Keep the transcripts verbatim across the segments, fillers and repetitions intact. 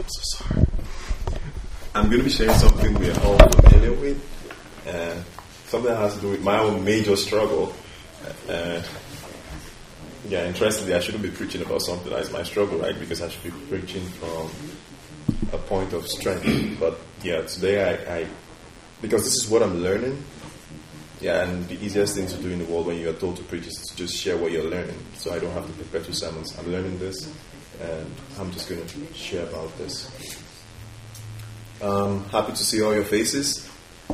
I'm so sorry. I'm going to be sharing something we are all familiar with. Uh, something that has to do with my own major struggle. Uh, yeah, interestingly, I shouldn't be preaching about something that is my struggle, right? Because I should be preaching from a point of strength. But yeah, today I, I because this is what I'm learning. Yeah, and the easiest thing to do in the world when you are told to preach is to just share what you're learning. So I don't have to prepare two sermons. I'm learning this, and I'm just going to share about this. Um, happy to see all your faces.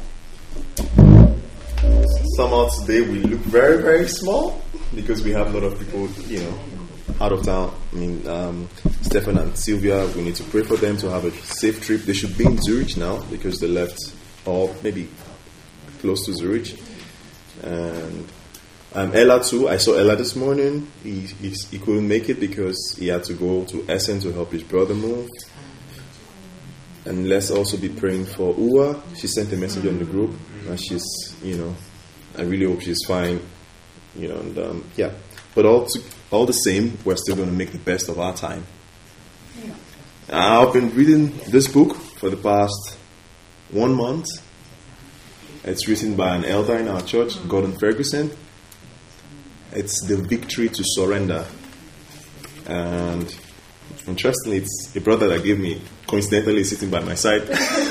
Somehow today we look very, very small because we have a lot of people, you know, out of town. I mean, um, Stefan and Sylvia, we need to pray for them to have a safe trip. They should be in Zurich now because they left, or maybe close to Zurich. And um, Ella too. I saw Ella this morning. He, he he couldn't make it because he had to go to Essen to help his brother move. And let's also be praying for Uwa. She sent a message on the group, and she's, you know, I really hope she's fine. You know, and um, yeah. But all to, all the same, we're still going to make the best of our time. I've been reading this book for the past one month. It's written by an elder in our church, Gordon Ferguson. It's The Victory to Surrender. And interestingly, it's a brother that gave me, coincidentally sitting by my side.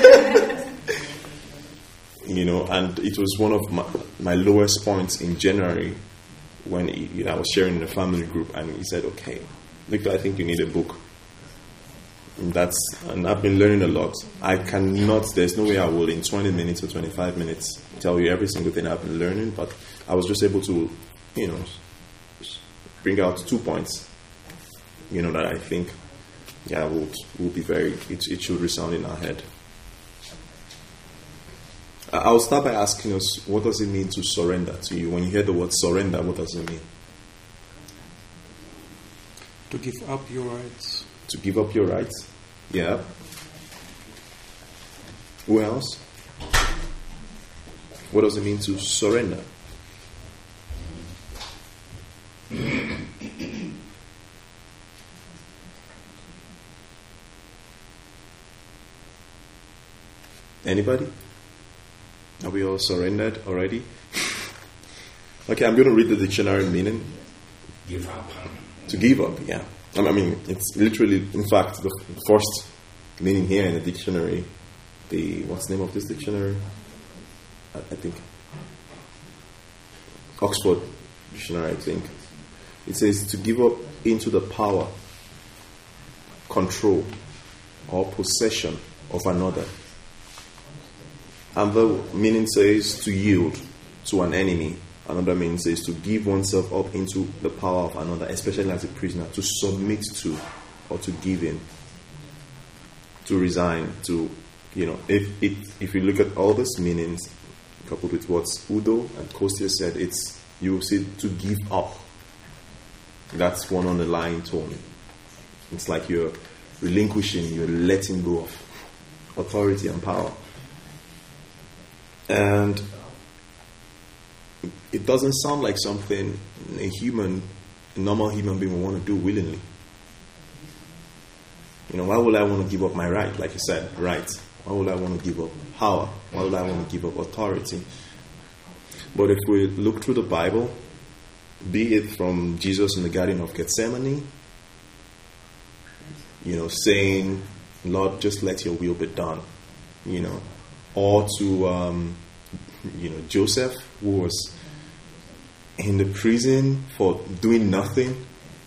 You know, and it was one of my, my lowest points in January when he, you know, I was sharing in a family group, and he said, okay, Victor, I think you need a book. And that's, and I've been learning a lot. I cannot, there's no way I will in twenty minutes or twenty-five minutes tell you every single thing I've been learning, but I was just able to, you know, bring out two points, you know, that I think, yeah, will will be very, it, it should resound in our head. I'll start by asking us, what does it mean to surrender to you? When you hear the word surrender, what does it mean? To give up your rights. To give up your rights? Yeah. Who else? What does it mean to surrender? Anybody? Are we all surrendered already? Okay, I'm going to read the dictionary meaning. Give up. To give up, yeah. I mean, it's literally, in fact, the first meaning here in the dictionary. The what's the name of this dictionary? I, I think Oxford Dictionary, I think. It says to give up into the power, control, or possession of another. And the meaning says to yield to an enemy. Another meaning says to give oneself up into the power of another, especially as a prisoner, to submit to or to give in, to resign, to, you know, if if, if you look at all these meanings, coupled with what Udo and Kostia said, it's, you see, to give up. That's one underlying tone. It's like you're relinquishing, you're letting go of authority and power. And it doesn't sound like something a human, a normal human being would want to do willingly. You know, why would I want to give up my right? Like you said, right. Why would I want to give up power? Why would I want to give up authority? But if we look through the Bible, be it from Jesus in the Garden of Gethsemane, you know, saying, Lord, just let your will be done, you know, or to, um, you know, Joseph, who was in the prison for doing nothing,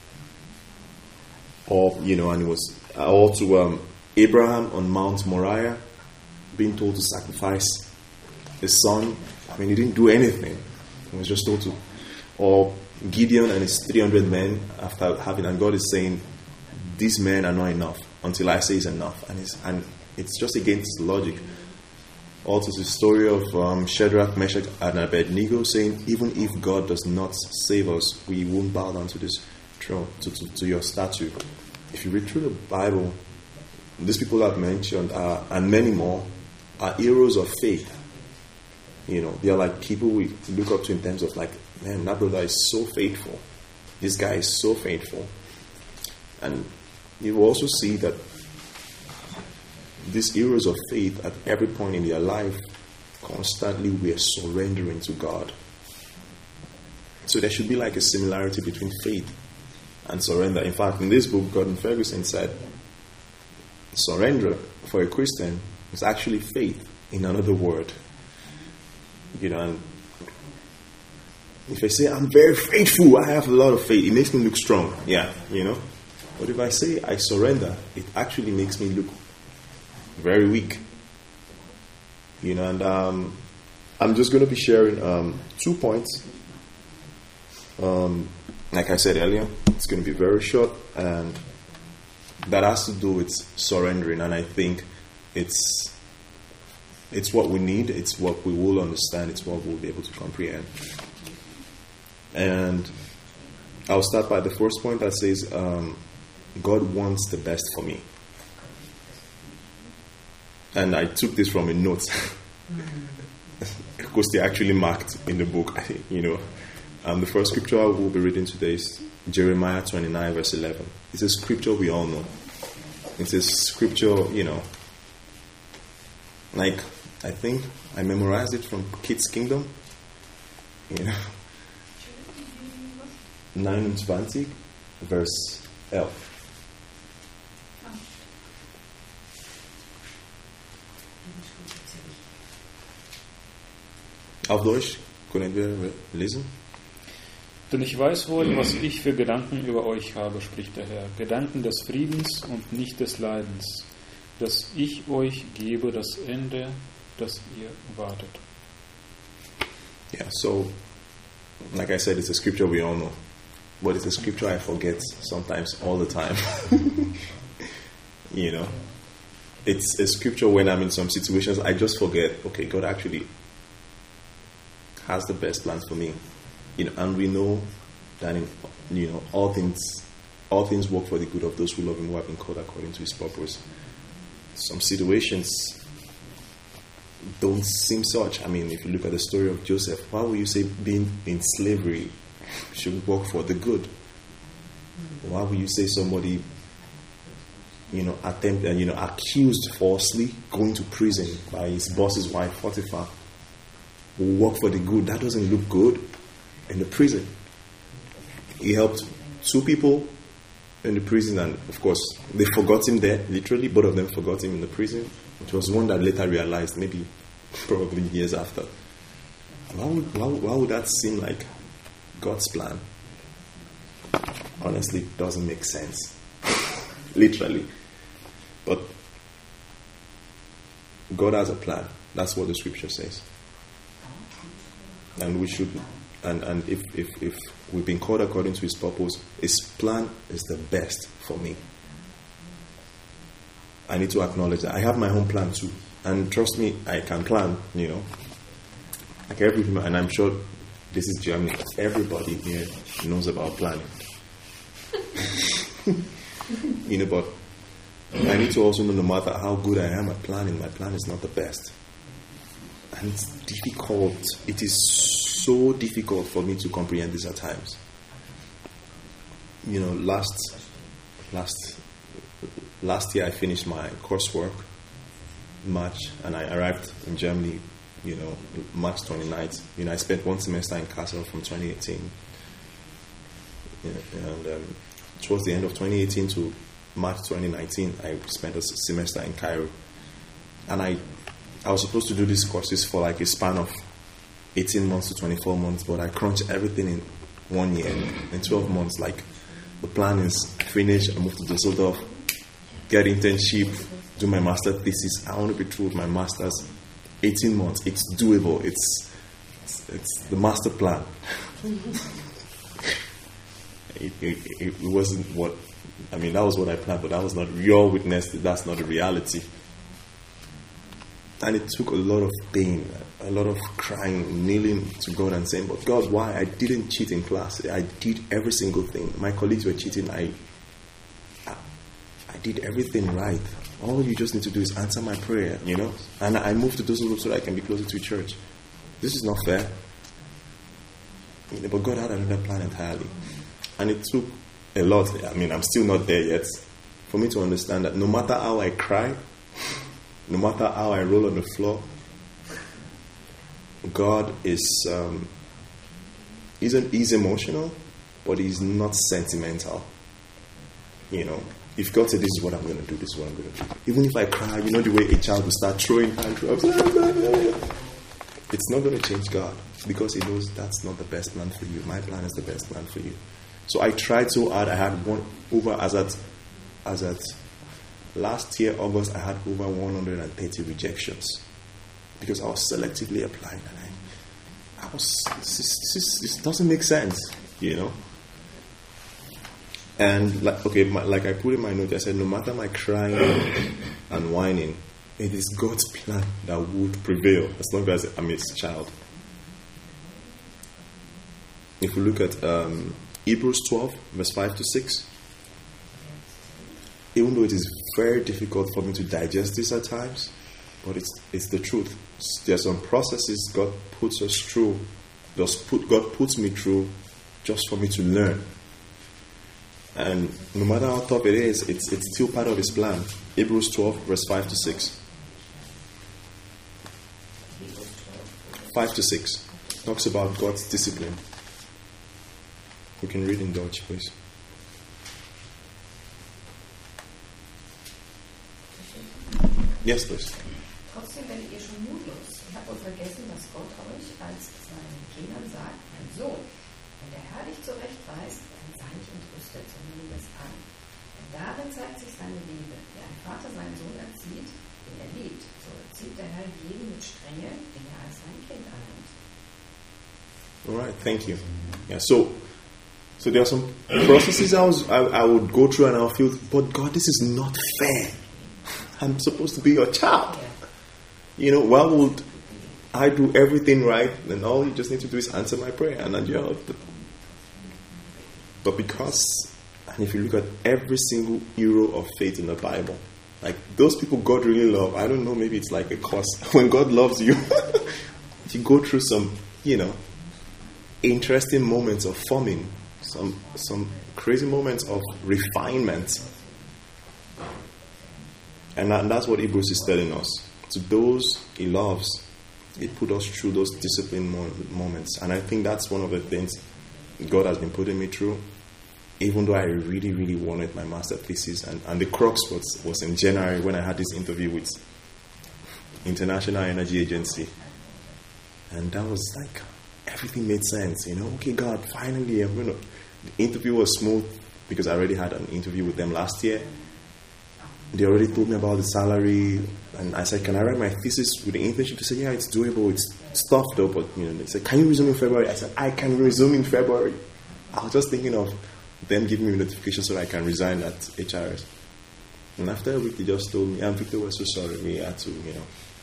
or, you know, and it was, or to um, Abraham on Mount Moriah, being told to sacrifice his son. I mean, he didn't do anything. He was just told to. Or Gideon and his three hundred men, after having, and God is saying, these men are not enough until I say it's enough. And it's, and it's just against logic. Also, the story of um, Shadrach, Meshach, and Abednego saying, even if God does not save us, we won't bow down to this throne, to, to, to your statue. If you read through the Bible, these people I've mentioned, are, and many more, are heroes of faith. You know, they are like people we look up to in terms of like, man, that brother is so faithful. This guy is so faithful. And you will also see that these heroes of faith, at every point in their life, constantly were surrendering to God. So there should be like a similarity between faith and surrender. In fact, in this book, Gordon Ferguson said, surrender for a Christian is actually faith in another word. You know, and if I say I'm very faithful, I have a lot of faith, it makes me look strong. Yeah, you know. But if I say I surrender, it actually makes me look very weak. You know, and um, I'm just going to be sharing um, two points. Um, like I said earlier, it's going to be very short, and that has to do with surrendering. And I think it's it's what we need, it's what we will understand, it's what we'll be able to comprehend. And I'll start by the first point that says, um, God wants the best for me. And I took this from a note because they actually marked in the book, you know. Um, the first scripture we'll be reading today is Jeremiah twenty-nine, verse eleven. It's a scripture we all know. It's a scripture, you know, like, I think I memorized it from Kids Kingdom, you know. neunundzwanzig, verse elf. Auf Deutsch können wir lesen. Denn ich weiß wohl, was ich für Gedanken über euch habe, spricht der Herr. Gedanken des Friedens und nicht des Leidens, dass ich euch gebe das Ende, das ihr wartet. Yeah, so, like I said, it's a scripture we all know. But it's a scripture I forget sometimes, all the time. You know, it's a scripture when I'm in some situations, I just forget, okay, God actually has the best plans for me. You know, and we know that in, you know, all things all things work for the good of those who love him, who have been called according to his purpose. Some situations don't seem such. I mean, if you look at the story of Joseph, why would you say being in slavery should work for the good? Why would you say somebody, you know, attempt and you know accused falsely going to prison by his boss's wife Potiphar will work for the good? That doesn't look good. In the prison, he helped two people in the prison, and of course they forgot him there. Literally, both of them forgot him in the prison. It was one that later realized, maybe probably years after. Why would, why, why would that seem like God's plan? Honestly, it doesn't make sense. Literally. But God has a plan. That's what the scripture says. And we should, and, and if, if, if we've been called according to his purpose, his plan is the best for me. I need to acknowledge that. I have my own plan too. And trust me, I can plan, you know. Like every human, and I'm sure this is Germany. Everybody here knows about planning. You know, but I need to also know, no matter how good I am at planning, my plan is not the best. And it's difficult. It is so difficult for me to comprehend this at times. You know, last last last year I finished my coursework in March, and I arrived in Germany, you know, March twenty-ninth. You know, I spent one semester in Kassel from twenty eighteen. You know, and um, towards the end of twenty eighteen to March twenty nineteen, I spent a semester in Cairo. And I I was supposed to do these courses for like a span of eighteen months to twenty-four months, but I crunched everything in one year, in twelve months. Like, the plan is finish, I move to Düsseldorf, get internship, do my master thesis. I want to be through with my master's. eighteen months, it's doable. It's it's, it's the master plan. it, it, it wasn't what, I mean, that was what I planned, but that was not your witness. That's not the reality. And it took a lot of pain, a lot of crying, kneeling to God and saying, but God, why? I didn't cheat in class. I did every single thing. My colleagues were cheating. I, I, I did everything right. All you just need to do is answer my prayer, you know. And I moved to Düsseldorf so that I can be closer to church. This is not fair. You know, but God had another plan entirely. And it took a lot. I mean, I'm still not there yet. For me to understand that no matter how I cry, no matter how I roll on the floor, God is um, isn't he's emotional, but he's not sentimental. You know, if God said, this is what I'm going to do, this is what I'm going to do. Even if I cry, you know the way a child will start throwing tantrums. It's not going to change God, because he knows that's not the best plan for you. My plan is the best plan for you. So I tried so hard. I had one over, as at, as at last year, August, I had over one hundred thirty rejections. Because I was selectively applying. And I, I was, this, this, this doesn't make sense, you know. And like, okay, my, like I put in my note, I said, no matter my crying and whining, it is God's plan that would prevail as long as I'm his child. If we look at um, Hebrews twelve, verse five to six, even though it is very difficult for me to digest this at times, but it's it's the truth. There are some processes God puts us through, does put God puts me through, just for me to learn. And no matter how tough it is, it's it's still part of his plan. Hebrews twelve, verse five to six. five to six talks about God's discipline. You can read in Dutch, please. Yes, please. Trotzdem werdet ihr schon mutlos. Ihr habt wohl vergessen, dass Gott euch als seinen Kindern sagt, mein Sohn, wenn der Herr dich zurechtweist, dann sei nicht entrüstet, sondern nimm es an. Denn darin zeigt sich seine Liebe. Wie ein Vater seinen Sohn erzieht, den er liebt, so erzieht der Herr jeden mit Strenge, den er als sein Kind annimmt. All right, thank you. Yeah, so so there are some processes I was I, I would go through and I'll feel, but God, this is not fair. I'm supposed to be your child. You know, why would I do everything right and all you just need to do is answer my prayer and then you're but because, and if you look at every single hero of faith in the Bible, like those people God really love, I don't know, maybe it's like a curse. When God loves you, you go through some, you know, interesting moments of forming, some some crazy moments of refinement. And, that, and that's what Hebrews is telling us. To those he loves, he put us through those discipline mo- moments. And I think that's one of the things God has been putting me through. Even though I really, really wanted my master thesis. And, and the crux was, was in January when I had this interview with International Energy Agency. And that was like, everything made sense. You know, okay, God, finally, I'm gonna. The interview was smooth because I already had an interview with them last year. They already told me about the salary, and I said, can I write my thesis with the internship? They said, yeah, it's doable, it's, it's tough though, but you know, they said, can you resume in February? I said, I can resume in February. I was just thinking of them giving me a notification so I can resign at H R S. And after a week, they just told me, and Victor was so sorry, we had to, you know,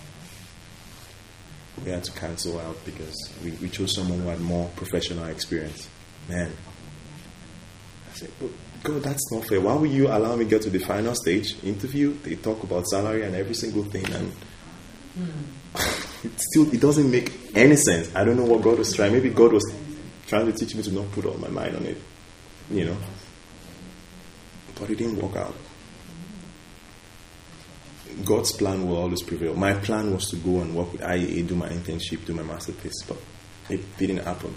we had to cancel out because we, we chose someone who had more professional experience. Man. I said, but God, that's not fair. Why would you allow me to get to the final stage interview? They talk about salary and every single thing, and mm. it still it doesn't make any sense. I don't know what God was trying. Maybe God was trying to teach me to not put all my mind on it, you know. But it didn't work out. God's plan will always prevail. My plan was to go and work with I E A, do my internship, do my master thesis, but it didn't happen.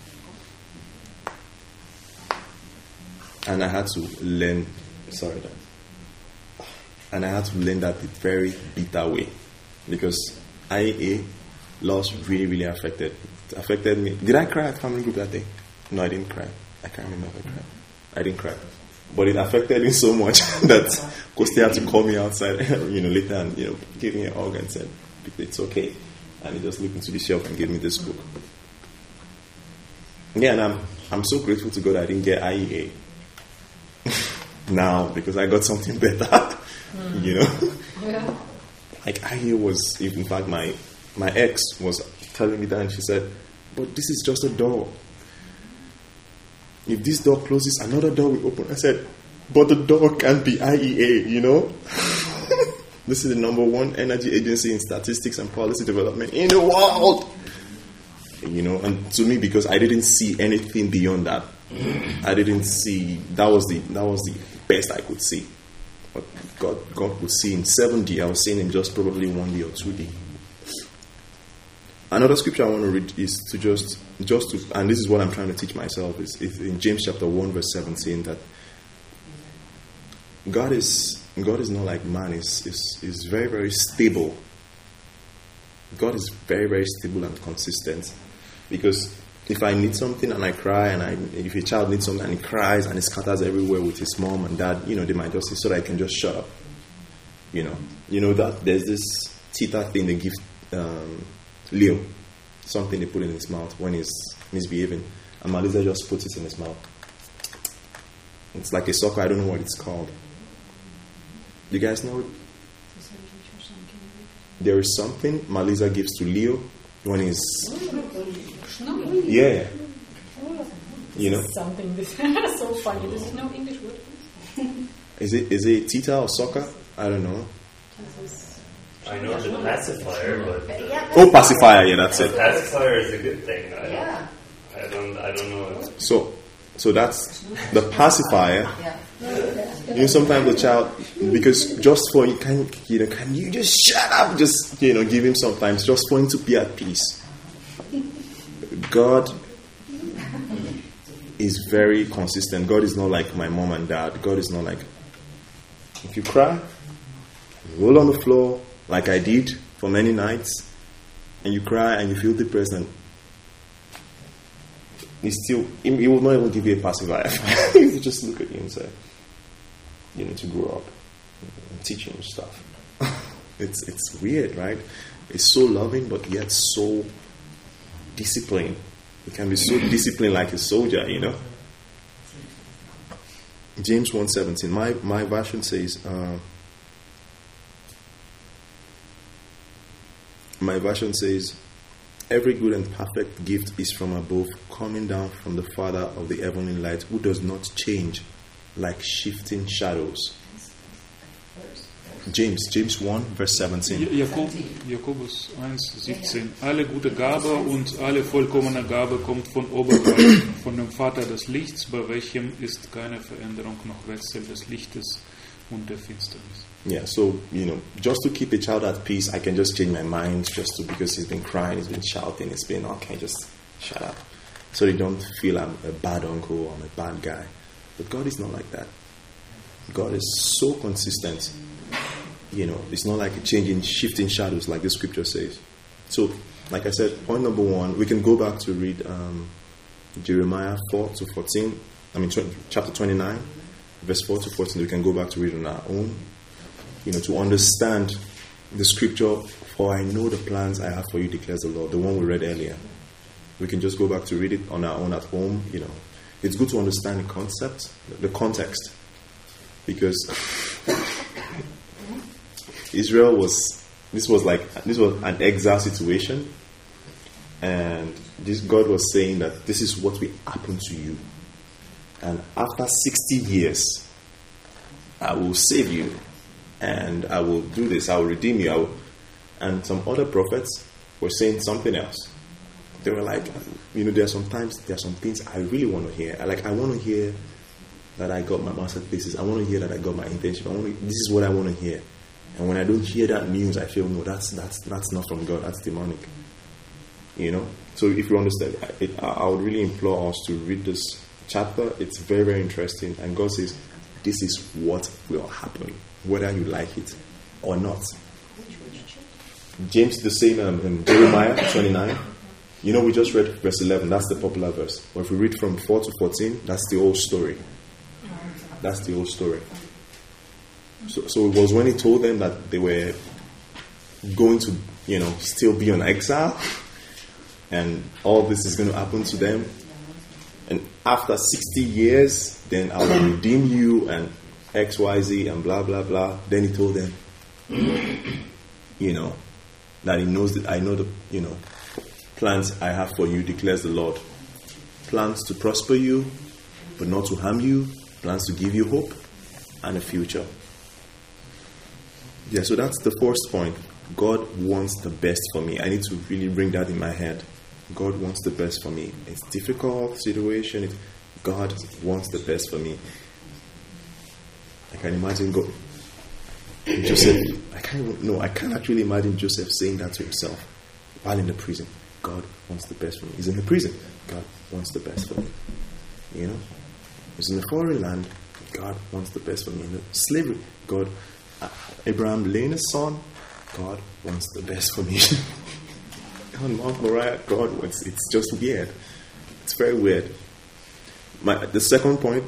And I had to learn, sorry, that, and I had to learn that the very bitter way, because I E A loss really, really affected affected me. Did I cry at family group that day? No, I didn't cry. I can't remember if I cried. I didn't cry, but it affected me so much that Kosti had to call me outside, you know, later and you know, give me a hug and said, "It's okay," and he just looked into the shelf and gave me this book. Yeah, and I'm I'm so grateful to God I didn't get I E A. Now, because I got something better, mm. you know. Yeah. Like I E A was, in fact, my my ex was telling me that, and she said, "But this is just a door. If this door closes, another door will open." I said, "But the door can't be I E A, you know." This is the number one energy agency in statistics and policy development in the world. You know, and to me, because I didn't see anything beyond that. I didn't see that was the that was the best I could see. what God, God would see in seven D, I was seeing in just probably one D or two D. Another scripture I want to read is to just, just to, and this is what I'm trying to teach myself, is, is in James chapter one verse seventeen, that God is God is not like man, is is is very, very stable. God is very, very stable and consistent. Because if I need something and I cry, and I, if a child needs something and he cries and he scatters everywhere with his mom and dad, you know, they might just say, so that I can just shut up. You know, you know that there's this teeter thing they give um, Leo, something they put in his mouth when he's misbehaving, and Malisa just puts it in his mouth. It's like a sucker. I don't know what it's called. You guys know it? There is something Malisa gives to Leo when he's yeah, you know, something. This so funny. This is no English word. Is it is it tita or soccer? I don't know. I know the pacifier, but uh, oh, pacifier. Yeah, that's it. Pacifier is a good thing. I Yeah. don't, I don't, I don't know. So, so that's the pacifier. You know, sometimes the child, because just for you can, you know, can you just shut up? Just, you know, give him sometimes just for him to be at peace. God is very consistent. God is not like my mom and dad. God is not like, if you cry, roll on the floor like I did for many nights, and you cry and you feel depressed, and he still, he will not even give you a pacifier. He will just look at you and say, you need to grow up and teach him stuff. It's it's weird, right? It's so loving, but yet so disciplined. It can be so disciplined like a soldier, you know. James one seventeen. My my version says. Uh, my version says, "Every good and perfect gift is from above, coming down from the Father of the heavenly light, who does not change like shifting shadows." James, James one, verse seventeen. Jakob, Jakobus eins, siebzehn. Alle gute Gabe und alle vollkommene Gabe kommt von oberhalb, von dem Vater des Lichts, bei welchem ist keine Veränderung noch Wechsel des Lichtes und der Finsternis. Yeah, so, you know, just to keep a child at peace, I can just change my mind just to, because he's been crying, he's been shouting, he's been, okay, just shut up. So they don't feel I'm a bad uncle or I'm a bad guy. But God is not like that. God is so consistent. You know, it's not like a changing, shifting shadows like the scripture says. So, like I said, point number one, we can go back to read um, Jeremiah four to fourteen. I mean, twenty, chapter twenty-nine, verse four to fourteen. We can go back to read on our own. You know, to understand the scripture, for I know the plans I have for you, declares the Lord. The one we read earlier. We can just go back to read it on our own at home. You know, it's good to understand the concept, the context, because Israel was, this was like, this was an exile situation, and this God was saying that this is what will happen to you, and after sixty years I will save you, and I will do this, I will redeem you. I will. And some other prophets were saying something else. They were like, you know, there are sometimes there are some things I really want to hear. I like I want to hear that I got my master thesis. I want to hear that I got my internship. I want to, this is what I want to hear. And when I don't hear that news, I feel, no, that's that's that's not from God. That's demonic. You know. So if you understand, it, I would really implore us to read this chapter. It's very, very interesting. And God says, this is what will happen, whether you like it or not. James the same um, in Jeremiah twenty-nine. You know, we just read verse eleven. That's the popular verse. But if we read from four to fourteen, that's the whole story. That's the whole story. So, so it was when he told them that they were going to, you know, still be on exile, and all this is going to happen to them. And after sixty years, then I will redeem you and X, Y, Z and blah, blah, blah. Then he told them, you know, that he knows that I know the, you know, plans I have for you, declares the Lord. Plans to prosper you, but not to harm you. Plans to give you hope and a future. Yeah, so that's the first point. God wants the best for me. I need to really bring that in my head. God wants the best for me. It's a difficult situation. It, God wants the best for me. I can imagine God, Joseph, I can't even, no, I can't actually imagine Joseph saying that to himself while in the prison. God wants the best for me. He's in the prison. God wants the best for me. You know? He's in a foreign land. God wants the best for me. In the slavery, God, uh, Abraham laying his son. God wants the best for me. On Mount Moriah, God wants. It's just weird. It's very weird. My the second point,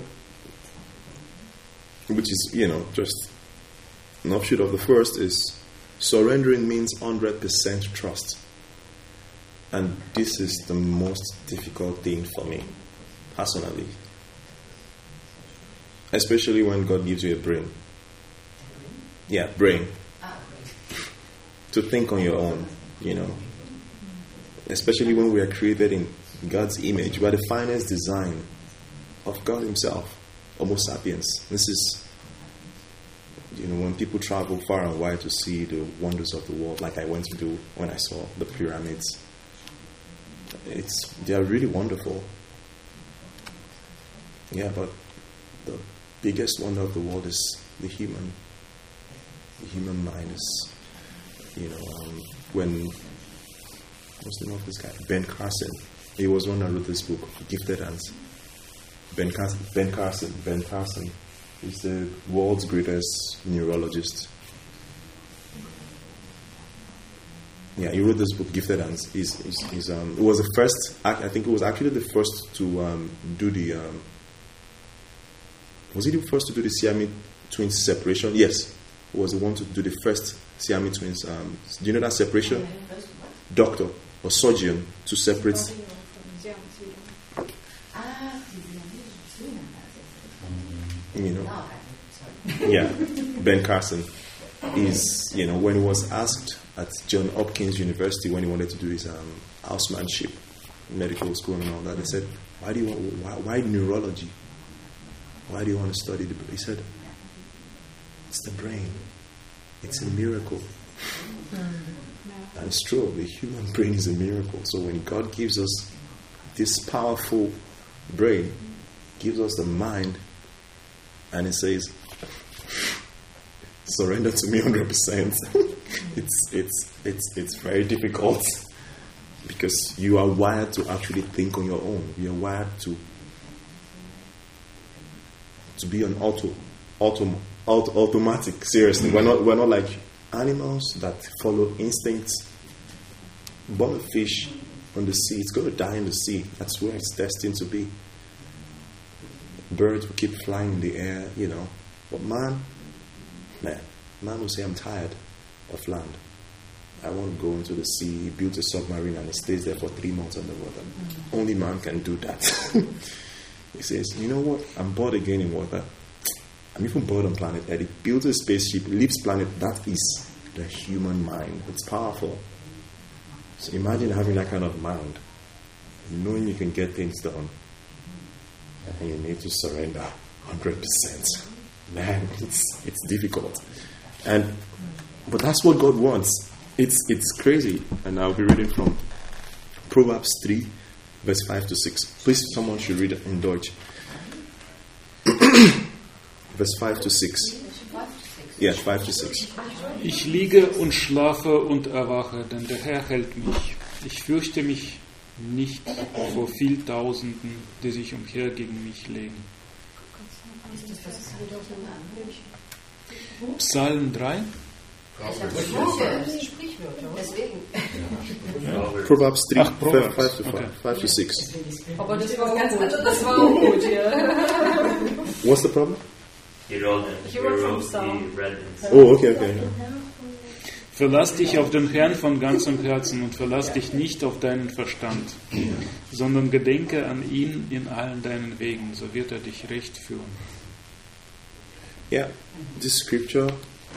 which is, you know, just an offshoot of the first, is surrendering means one hundred percent trust. And this is the most difficult thing for me, personally. Especially when God gives you a brain. Yeah, brain. To think on your own, you know. Especially when we are created in God's image. We are the finest design of God Himself, Homo sapiens. This is, you know, when people travel far and wide to see the wonders of the world, like I went to do when I saw the pyramids. It's they are really wonderful. Yeah, but the biggest wonder of the world is the human. The human mind is, you know, um, when what's the name of this guy? Ben Carson. He was one that wrote this book, Gifted Hands. Ben Carson. Ben Carson. Ben Carson is the world's greatest neurologist. Yeah, he wrote this book, Gifted Hands. He's, he's, he's, um, it was the first, I think it was actually the first to um, do the, um, was he the first to do the Siamese twins separation? Yes, he was the one to do the first Siamese twins. Um, do you know that separation? Doctor or surgeon to separate. You know, yeah, Ben Carson is, you know, when he was asked at John Hopkins University when he wanted to do his um, housemanship, medical school and all that, they said, why do you want, why, why neurology? Why do you want to study the brain? He said, it's the brain. It's a miracle. And it's true, the human brain is a miracle. So when God gives us this powerful brain, gives us the mind, and He says, surrender to me one hundred percent. it's it's it's it's very difficult because you are wired to actually think on your own. You are wired to to be on auto, auto, auto automatic. Seriously, we're not we're not like animals that follow instincts. Born a fish on the sea, it's going to die in the sea. That's where it's destined to be. Birds will keep flying in the air, you know. But man, man, man will say, I'm tired of land. I want to go into the sea, build a submarine, and it stays there for three months underwater. Mm-hmm. Only man can do that. He says, you know what? I'm bored again in water. I'm even bored on planet Earth. He builds a spaceship, leaves planet. That is the human mind. It's powerful. So imagine having that kind of mind, knowing you can get things done, and you need to surrender one hundred percent. Man, it's it's difficult. And but that's what God wants. It's it's crazy. And I'll be reading from Proverbs three, verse five to six. Please, someone should read it in Deutsch. Verse five to six. Yeah, five to six. Ich liege und schlafe und erwache, denn der Herr hält mich. Ich fürchte mich nicht vor viel Tausenden, die sich umher gegen mich legen. Psalm drei. Proverbs three, Ach, Proverbs. five to Okay. five to six. Aber das war ganz anders, das war auch gut, ja. What's the problem? You wrote it. You You wrote from wrote Psalm. the reference. Oh, okay, okay. Yeah. Verlass dich auf den Herrn von ganzem Herzen und verlass dich nicht auf deinen Verstand, sondern gedenke an ihn in allen deinen Wegen, so wird er dich recht führen. Yeah, this scripture.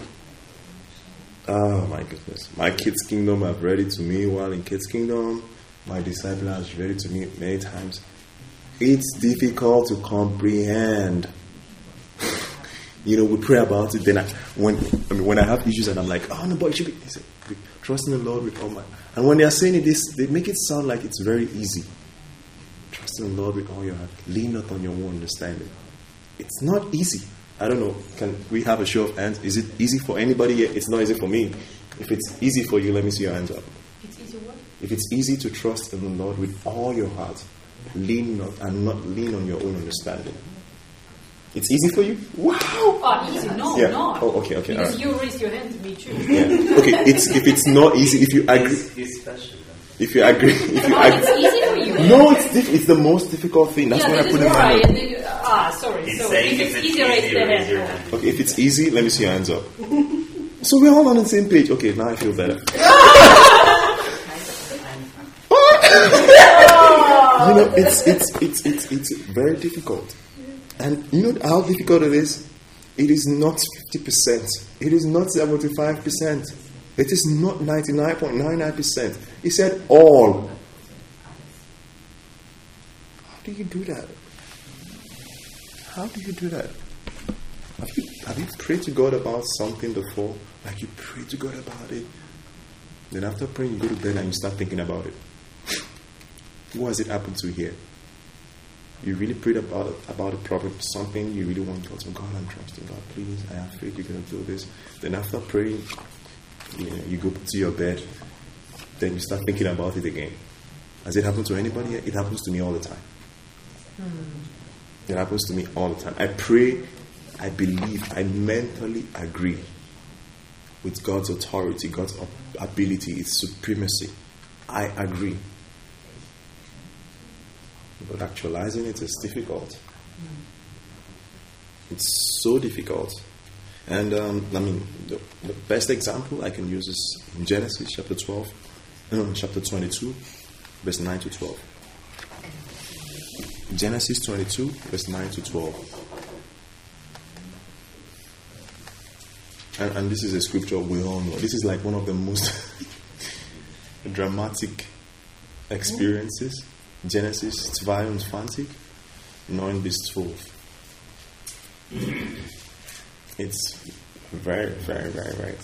Oh my goodness. My Kids Kingdom have read it to me while in Kids Kingdom. My disciple has read it to me many times. It's difficult to comprehend. You know, we pray about it. Then, I, when I mean, when I have issues and I'm like, oh no, boy, it should be, they say, trusting the Lord with all my. And when they are saying it, this, they make it sound like it's very easy. Trusting the Lord with all your heart, lean not on your own understanding. It's not easy. I don't know, can we have a show of hands? Is it easy for anybody here? It's not easy for me. If it's easy for you, let me see your hands up. It's easy what? If it's easy to trust in the Lord with all your heart, lean not and not lean on your own understanding. It's easy for you? Wow! Oh, easy? No, Yeah. not. Oh, okay, okay, Because alright. you raised your hand, me too. Yeah. Okay, it's if it's not easy, if you agree, He's, he's special. if you agree, if you No, agree. it's easy for you. No, it's diff- it's the most difficult thing. That's yeah, why I this put is it in my why. note. And then, ah, sorry. He's So saying if if it's it's easy, raise easy, the raise your hand. hand. Okay, if it's easy, let me see your hands up. So we're all on the same page. Okay, now I feel better. You know, it's it's it's it's it's very difficult. And you know how difficult it is? It is not fifty percent. It is not seventy-five percent. It is not ninety-nine point nine nine percent. He said all. How do you do that? How do you do that? Have you, have you prayed to God about something before? Like you pray to God about it. Then after praying, you go to bed and you start thinking about it. What has it happened to here? You really prayed about it, about a problem, something you really want God to. God, I'm trusting God, please. I have faith you're going to do this. Then after praying, you know, you go to your bed. Then you start thinking about it again. Has it happened to anybody here? It happens to me all the time. It happens to me all the time. I pray, I believe, I mentally agree with God's authority, God's ability, its supremacy. I agree. But actualizing it is difficult. It's so difficult. And um, I mean, the, the best example I can use is in Genesis chapter twelve, no, chapter twenty-two, verse nine to twelve. Genesis twenty-two, verse nine to twelve. And, and this is a scripture we all know. This is like one of the most dramatic experiences. Genesis zweiundzwanzig, nine bis zwölf. It's very, very, very, very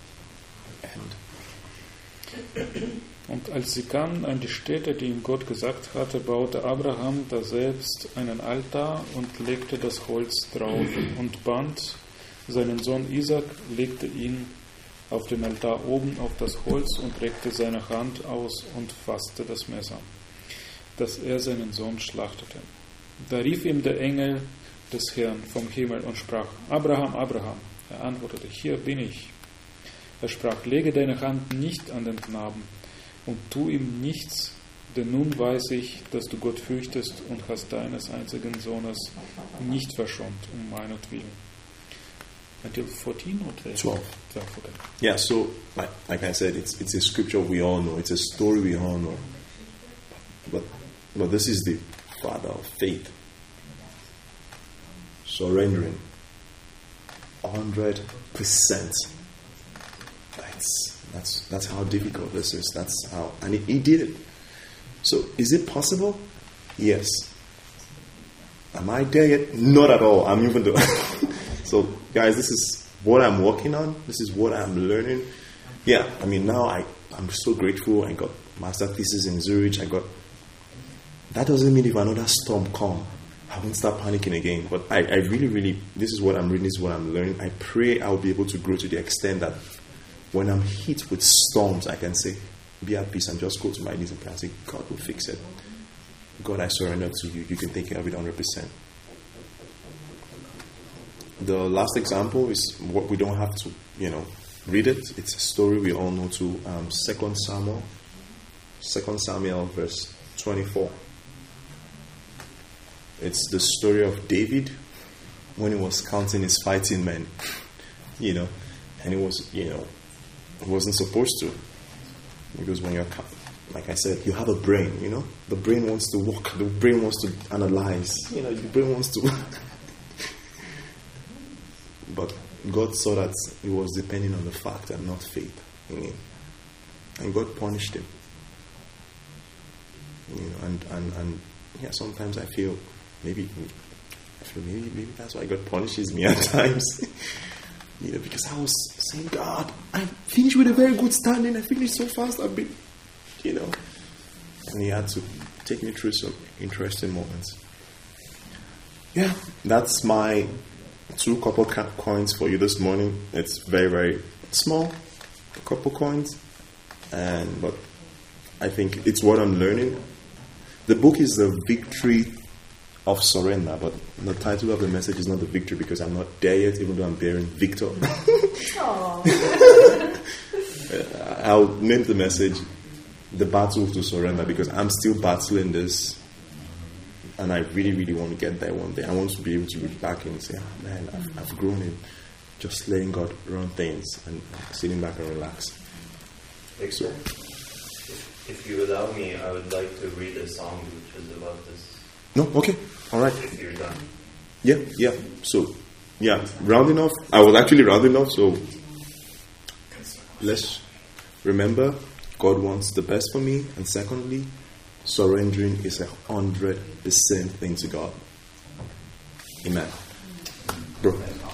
end. Und als sie kamen an die Stätte, die ihm Gott gesagt hatte, baute Abraham daselbst einen Altar und legte das Holz drauf und band seinen Sohn Isaac, legte ihn auf den Altar oben auf das Holz und reckte seine Hand aus und fasste das Messer, dass er seinen Sohn schlachtete. Da rief ihm der Engel des Herrn vom Himmel und sprach: Abraham, Abraham. Er antwortete: Hier bin ich. Er sprach: Lege deine Hand nicht an den Knaben und tu ihm nichts, denn nun weiß ich, dass du Gott fürchtest und hast deines einzigen Sohnes nicht verschont, um meinetwillen. Until fourteen or twelve? twelve. twelve, okay. Yeah, so like like I said, it's it's a scripture we all know. It's a story we all know. But but this is the father of faith. Surrendering. Hundred percent. That's that's that's how difficult this is. That's how and he, he did it. So is it possible? Yes. Am I there yet? Not at all. I'm even though So guys, this is what I'm working on. This is what I'm learning. Yeah, I mean now I, I'm so grateful. I got master thesis in Zurich. I got that doesn't mean if another storm comes, I won't start panicking again. But I, I really, really this is what I'm reading, this is what I'm learning. I pray I'll be able to grow to the extent that when I'm hit with storms, I can say, be at peace and just go to my knees and pray and say, God will fix it. God, I surrender to you. You can take care of it one hundred percent. The last example is what we don't have to, you know, read it. It's a story we all know too. Um, Second Samuel, Second Samuel, verse twenty-four. It's the story of David when he was counting his fighting men, you know, and he was, you know, he wasn't supposed to, because when you're, like I said, you have a brain, you know, the brain wants to work, the brain wants to analyze, you know, the brain wants to. But God saw that he was depending on the fact and not faith in him. And God punished him. You know, and, and, and yeah, sometimes I feel maybe I feel maybe maybe that's why God punishes me at times. You know, because I was saying, God, I finished with a very good standing, I finished so fast, I've been, you know. And he had to take me through some interesting moments. Yeah, that's my two copper ca- coins for you this morning. It's very, very small, a couple coins, and but I think it's what I'm learning. The book is The Victory of Surrender, but the title of the message is not The Victory because I'm not there yet, even though I'm bearing Victor. I'll name the message The Battle to Surrender because I'm still battling this. And I really, really want to get there one day. I want to be able to look back and say, oh, man, I've, I've grown in just letting God run things and sitting back and relax. Victor, if, if you allow me, I would like to read a song which is about this. No? Okay. All right. If you're done. Yeah, yeah. So, yeah, rounding off. I was actually rounding off, so let's remember God wants the best for me. And secondly, surrendering is a hundred percent thing to God. Amen. Bro.